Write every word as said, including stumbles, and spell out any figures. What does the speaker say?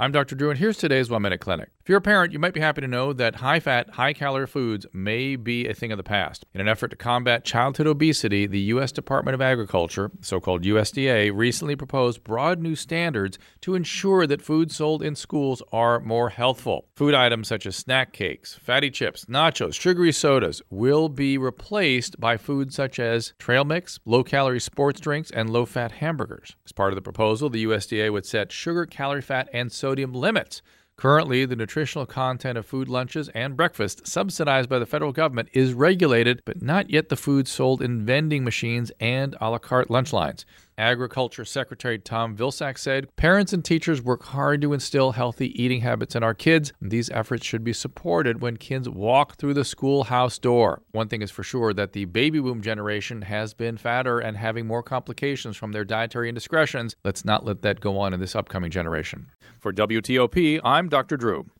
I'm Doctor Drew, and here's today's One Minute Clinic. If you're a parent, you might be happy to know that high-fat, high-calorie foods may be a thing of the past. In an effort to combat childhood obesity, the U S Department of Agriculture, so-called U S D A, recently proposed broad new standards to ensure that foods sold in schools are more healthful. Food items such as snack cakes, fatty chips, nachos, sugary sodas will be replaced by foods such as trail mix, low-calorie sports drinks, and low-fat hamburgers. As part of the proposal, the U S D A would set sugar, calorie, fat, and sodium limits. Currently, the nutritional content of food lunches and breakfast, subsidized by the federal government, is regulated, but not yet the foods sold in vending machines and a la carte lunch lines. Agriculture Secretary Tom Vilsack said, "Parents and teachers work hard to instill healthy eating habits in our kids. These efforts should be supported when kids walk through the schoolhouse door." One thing is for sure, that the baby boom generation has been fatter and having more complications from their dietary indiscretions. Let's not let that go on in this upcoming generation. For W T O P, I'm Doctor Drew.